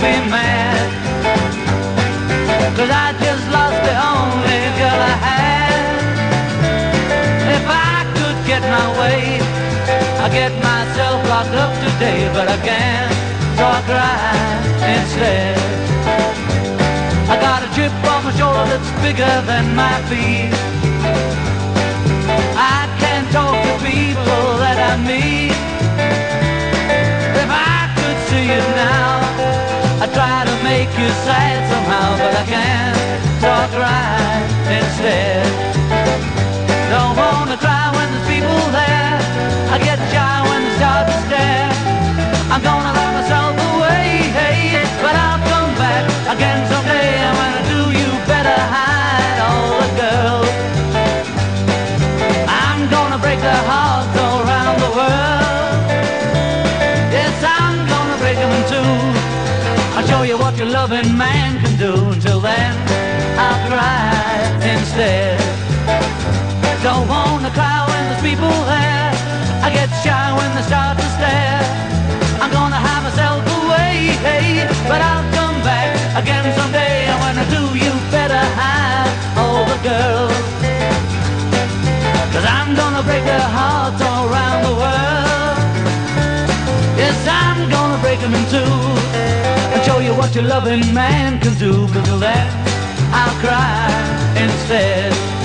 me mad, 'cause I just lost the only girl I had. If I could get my way, I'd get myself locked up today, but I can't, so I cry instead. I got a chip on my shoulder that's bigger than my feet. I can't talk to people that I meet. If I could see you now, I try to make you sad somehow, but I can't, so I cry instead. Don't wanna cry when there's people there, I get shy when they start to stare. I'm gonna lock myself away, hey, but I'll come back again someday. And when I do, you better hide all the girls. I'm gonna break their hearts all around the world. Yes, I'm gonna break them in two. I'll show you what your loving man can do. Until then, I'll cry instead. Don't wanna cry when there's people there, I get shy when they start to stare. I'm gonna hide myself away, hey, but I'll come back again someday. And when I do, you better hide all the girls, 'cause I'm gonna break their hearts all around the world. Yes, I'm gonna break them in two and show you what your loving man can do. But till then, I'll cry instead.